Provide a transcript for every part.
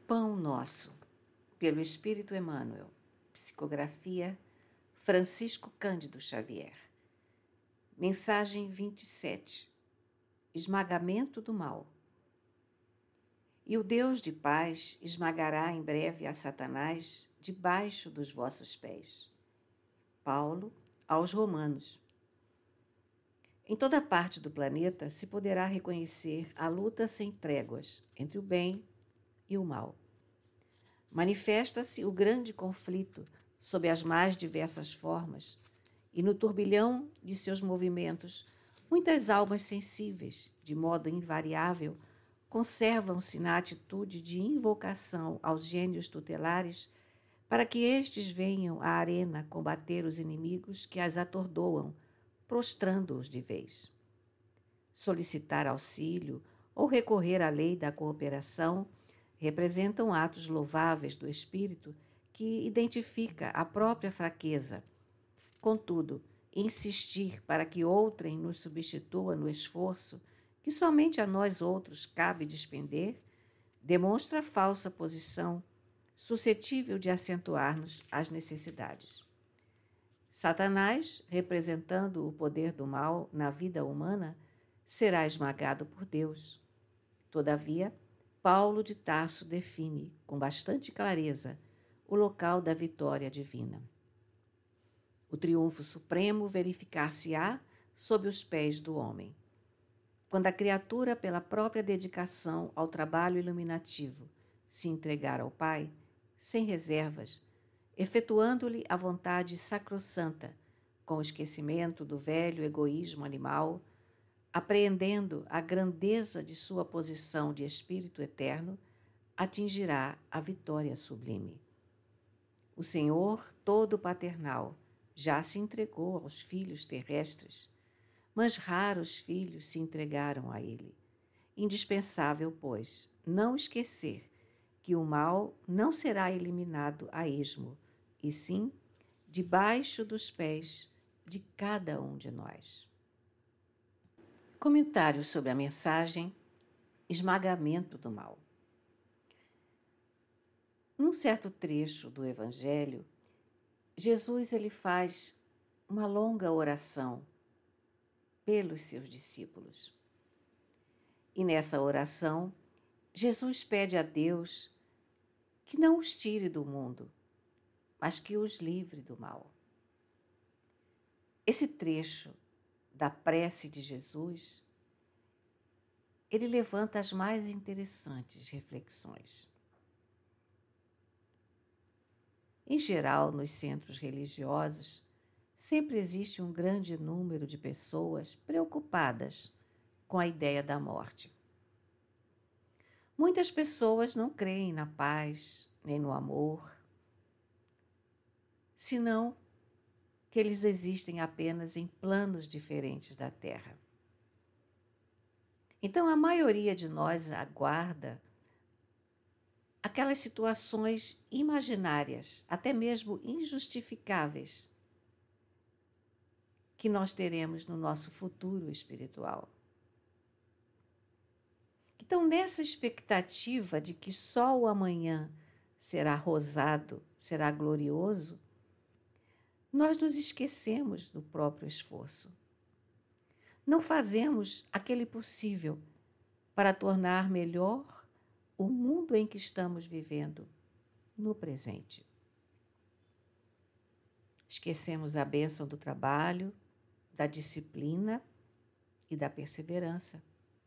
Pão Nosso, pelo Espírito Emmanuel. Psicografia Francisco Cândido Xavier. Mensagem 27. Esmagamento do mal. E o Deus de paz esmagará em breve a Satanás debaixo dos vossos pés. Paulo aos Romanos. Em toda parte do planeta se poderá reconhecer a luta sem tréguas entre o bem e o mal. Manifesta-se o grande conflito sob as mais diversas formas, e no turbilhão de seus movimentos, muitas almas sensíveis, de modo invariável, conservam-se na atitude de invocação aos gênios tutelares para que estes venham à arena combater os inimigos que as atordoam, prostrando-os de vez. Solicitar auxílio ou recorrer à lei da cooperação representam atos louváveis do espírito que identifica a própria fraqueza. Contudo, insistir para que outrem nos substitua no esforço que somente a nós outros cabe despender, demonstra falsa posição, suscetível de acentuar-nos as necessidades. Satanás, representando o poder do mal na vida humana, será esmagado por Deus. Todavia, Paulo de Tarso define, com bastante clareza, o local da vitória divina. O triunfo supremo verificar-se-á sob os pés do homem. Quando a criatura, pela própria dedicação ao trabalho iluminativo, se entregar ao Pai, sem reservas, efetuando-lhe a vontade sacrossanta, com o esquecimento do velho egoísmo animal, apreendendo a grandeza de sua posição de Espírito eterno, atingirá a vitória sublime. O Senhor todo paternal já se entregou aos filhos terrestres, mas raros filhos se entregaram a ele. Indispensável, pois, não esquecer que o mal não será eliminado a esmo, e sim debaixo dos pés de cada um de nós. Comentário sobre a mensagem Esmagamento do Mal. Num certo trecho do Evangelho, Jesus ele faz uma longa oração pelos seus discípulos. E nessa oração, Jesus pede a Deus que não os tire do mundo, mas que os livre do mal. Esse trecho da prece de Jesus, ele levanta as mais interessantes reflexões. Em geral, nos centros religiosos, sempre existe um grande número de pessoas preocupadas com a ideia da morte. Muitas pessoas não creem na paz nem no amor, senão que eles existem apenas em planos diferentes da Terra. Então, a maioria de nós aguarda aquelas situações imaginárias, até mesmo injustificáveis, que nós teremos no nosso futuro espiritual. Então, nessa expectativa de que só o amanhã será rosado, será glorioso, nós nos esquecemos do próprio esforço. Não fazemos aquele possível para tornar melhor o mundo em que estamos vivendo no presente. Esquecemos a bênção do trabalho, da disciplina e da perseverança.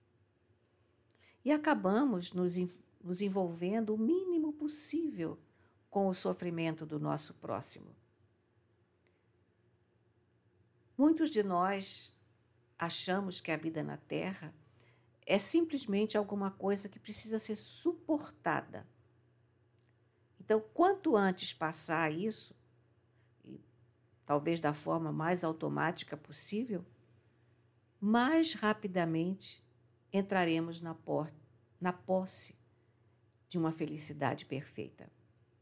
E acabamos nos envolvendo o mínimo possível com o sofrimento do nosso próximo. Muitos de nós achamos que a vida na Terra é simplesmente alguma coisa que precisa ser suportada. Então, quanto antes passar isso, e talvez da forma mais automática possível, mais rapidamente entraremos na posse de uma felicidade perfeita.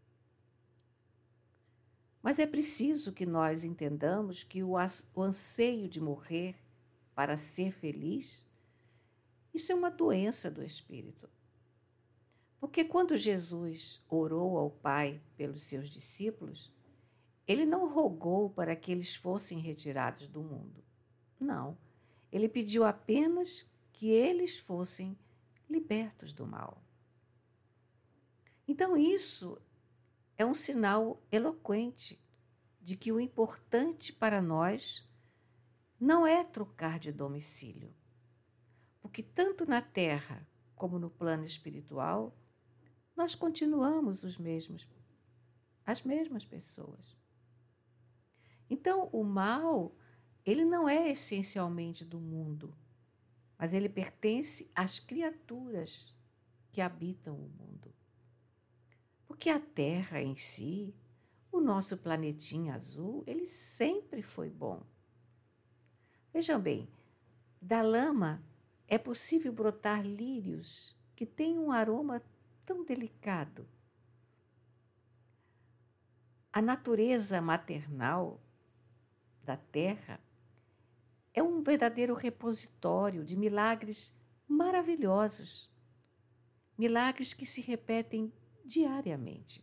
Mas é preciso que nós entendamos que o anseio de morrer para ser feliz, isso é uma doença do espírito. Porque quando Jesus orou ao Pai pelos seus discípulos, ele não rogou para que eles fossem retirados do mundo. Não, ele pediu apenas que eles fossem libertos do mal. Então, isso é um sinal eloquente de que o importante para nós não é trocar de domicílio, porque tanto na terra como no plano espiritual, nós continuamos as mesmas pessoas. Então, o mal, ele não é essencialmente do mundo, mas ele pertence às criaturas que habitam o mundo. Porque a Terra em si, o nosso planetinha azul, ele sempre foi bom. Vejam bem, da lama é possível brotar lírios que têm um aroma tão delicado. A natureza maternal da Terra é um verdadeiro repositório de milagres maravilhosos, milagres que se repetem diariamente.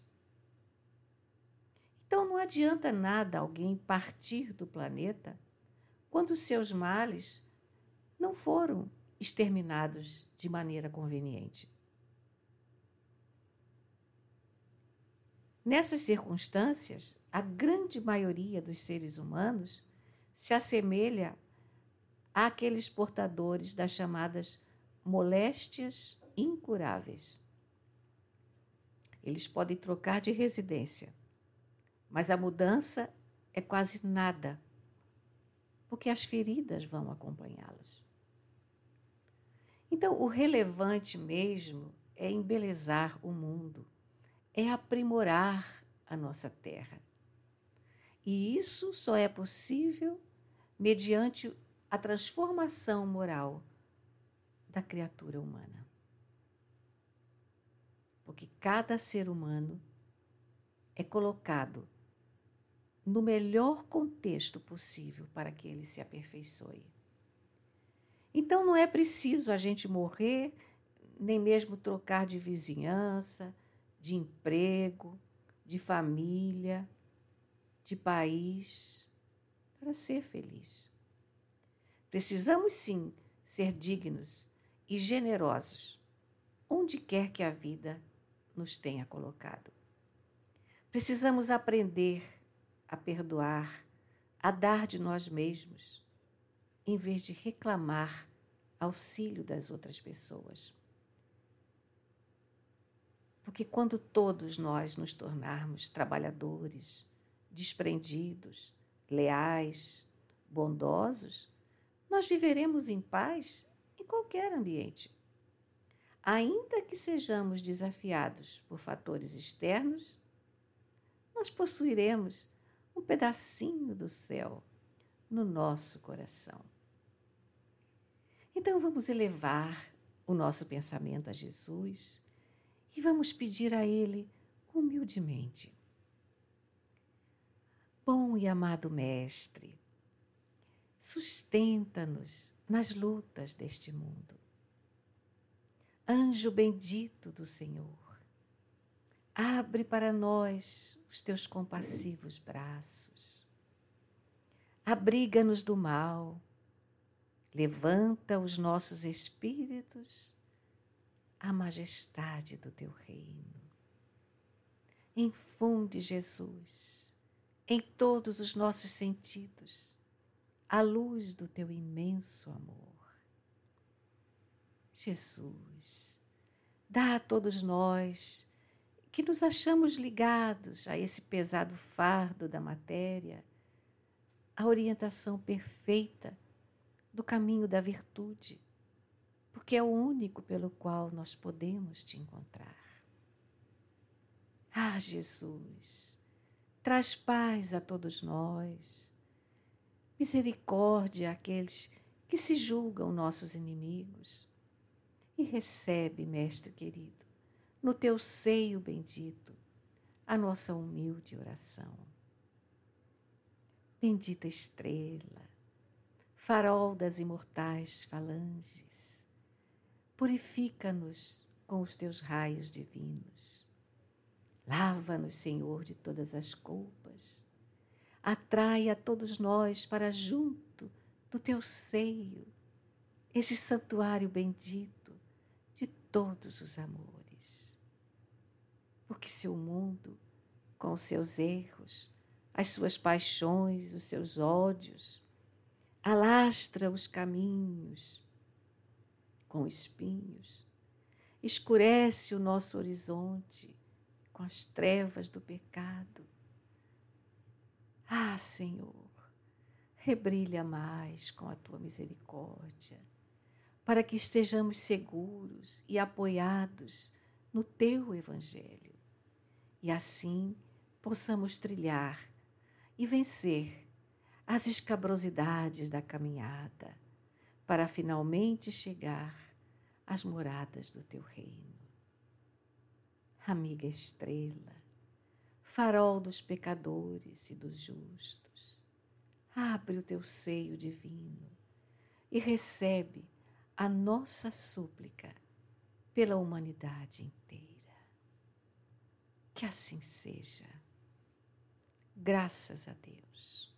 Então não adianta nada alguém partir do planeta quando seus males não foram exterminados de maneira conveniente. Nessas circunstâncias, a grande maioria dos seres humanos se assemelha àqueles portadores das chamadas moléstias incuráveis. Eles podem trocar de residência, mas a mudança é quase nada, porque as feridas vão acompanhá-los. Então, o relevante mesmo é embelezar o mundo, é aprimorar a nossa terra. E isso só é possível mediante a transformação moral da criatura humana. Porque cada ser humano é colocado no melhor contexto possível para que ele se aperfeiçoe. Então não é preciso a gente morrer, nem mesmo trocar de vizinhança, de emprego, de família, de país, para ser feliz. Precisamos sim ser dignos e generosos, onde quer que a vida nos tenha colocado. Precisamos aprender a perdoar, a dar de nós mesmos, em vez de reclamar auxílio das outras pessoas. Porque quando todos nós nos tornarmos trabalhadores, desprendidos, leais, bondosos, nós viveremos em paz em qualquer ambiente. Ainda que sejamos desafiados por fatores externos, nós possuiremos um pedacinho do céu no nosso coração. Então vamos elevar o nosso pensamento a Jesus e vamos pedir a Ele humildemente. Bom e amado Mestre, sustenta-nos nas lutas deste mundo. Anjo bendito do Senhor, abre para nós os teus compassivos braços. Abriga-nos do mal, levanta os nossos espíritos à majestade do teu reino. Infunde, Jesus, em todos os nossos sentidos a luz do teu imenso amor. Jesus, dá a todos nós que nos achamos ligados a esse pesado fardo da matéria, a orientação perfeita do caminho da virtude, porque é o único pelo qual nós podemos te encontrar. Ah, Jesus, traz paz a todos nós, misericórdia àqueles que se julgam nossos inimigos, e recebe, Mestre querido, no teu seio bendito, a nossa humilde oração. Bendita estrela, farol das imortais falanges, purifica-nos com os teus raios divinos. Lava-nos, Senhor, de todas as culpas. Atrai a todos nós para junto do teu seio, esse santuário bendito de todos os amores. Porque se o mundo, com os seus erros, as suas paixões, os seus ódios, alastra os caminhos com espinhos, escurece o nosso horizonte com as trevas do pecado. Ah, Senhor, rebrilha mais com a tua misericórdia, para que estejamos seguros e apoiados no teu Evangelho, e assim possamos trilhar e vencer as escabrosidades da caminhada, para finalmente chegar às moradas do teu reino. Amiga estrela, farol dos pecadores e dos justos, abre o teu seio divino e recebe a nossa súplica pela humanidade inteira. Que assim seja. Graças a Deus.